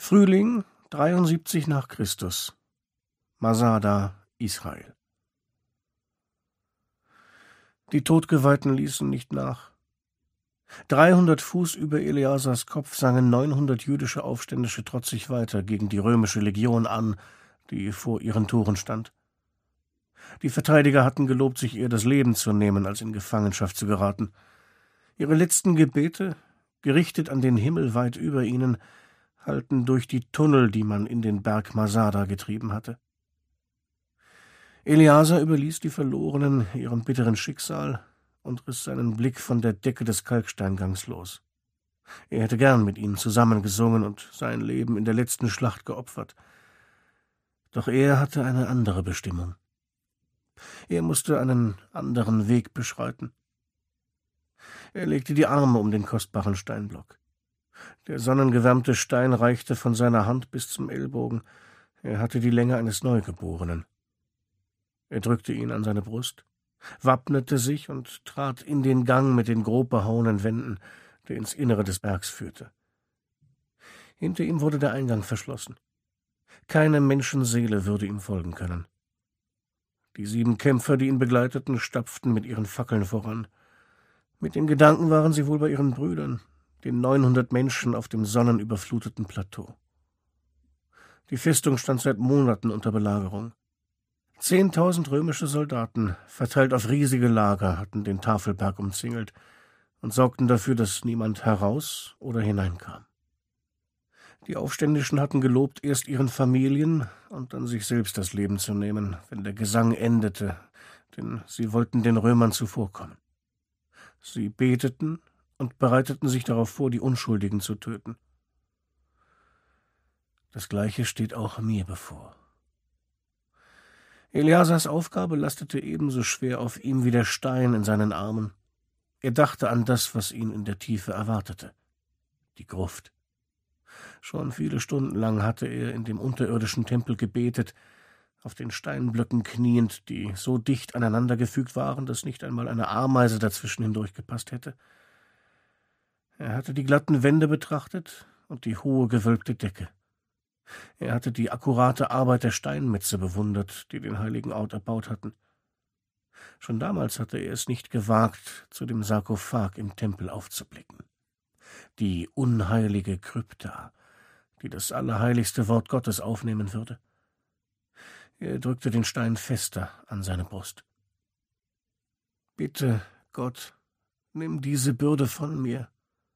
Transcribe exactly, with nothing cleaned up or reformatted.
Frühling dreiundsiebzig nach Christus. Masada, Israel. Die Todgeweihten ließen nicht nach. Dreihundert Fuß über Eleasars Kopf sangen neunhundert jüdische Aufständische trotzig weiter gegen die römische Legion an, die vor ihren Toren stand. Die Verteidiger hatten gelobt, sich eher das Leben zu nehmen, als in Gefangenschaft zu geraten. Ihre letzten Gebete, gerichtet an den Himmel weit über ihnen, hallten durch die Tunnel, die man in den Berg Masada getrieben hatte. Eleasar überließ die Verlorenen ihrem bitteren Schicksal und riss seinen Blick von der Decke des Kalksteingangs los. Er hätte gern mit ihnen zusammengesungen und sein Leben in der letzten Schlacht geopfert. Doch er hatte eine andere Bestimmung. Er musste einen anderen Weg beschreiten. Er legte die Arme um den kostbaren Steinblock. Der sonnengewärmte Stein reichte von seiner Hand bis zum Ellbogen. Er hatte die Länge eines Neugeborenen. Er drückte ihn an seine Brust, wappnete sich und trat in den Gang mit den grob behauenen Wänden, der ins Innere des Bergs führte. Hinter ihm wurde der Eingang verschlossen. Keine Menschenseele würde ihm folgen können. Die sieben Kämpfer, die ihn begleiteten, stapften mit ihren Fackeln voran. Mit den Gedanken waren sie wohl bei ihren Brüdern, den neunhundert Menschen auf dem sonnenüberfluteten Plateau. Die Festung stand seit Monaten unter Belagerung. Zehntausend römische Soldaten, verteilt auf riesige Lager, hatten den Tafelberg umzingelt und sorgten dafür, dass niemand heraus oder hineinkam. Die Aufständischen hatten gelobt, erst ihren Familien und dann sich selbst das Leben zu nehmen, wenn der Gesang endete, denn sie wollten den Römern zuvorkommen. Sie beteten und bereiteten sich darauf vor, die Unschuldigen zu töten. Das Gleiche steht auch mir bevor. Eleasars Aufgabe lastete ebenso schwer auf ihm wie der Stein in seinen Armen. Er dachte an das, was ihn in der Tiefe erwartete: die Gruft. Schon viele Stunden lang hatte er in dem unterirdischen Tempel gebetet, auf den Steinblöcken kniend, die so dicht aneinandergefügt waren, dass nicht einmal eine Ameise dazwischen hindurchgepasst hätte. Er hatte die glatten Wände betrachtet und die hohe gewölbte Decke. Er hatte die akkurate Arbeit der Steinmetze bewundert, die den heiligen Ort erbaut hatten. Schon damals hatte er es nicht gewagt, zu dem Sarkophag im Tempel aufzublicken. Die unheilige Krypta, die das allerheiligste Wort Gottes aufnehmen würde. Er drückte den Stein fester an seine Brust. »Bitte, Gott, nimm diese Bürde von mir«,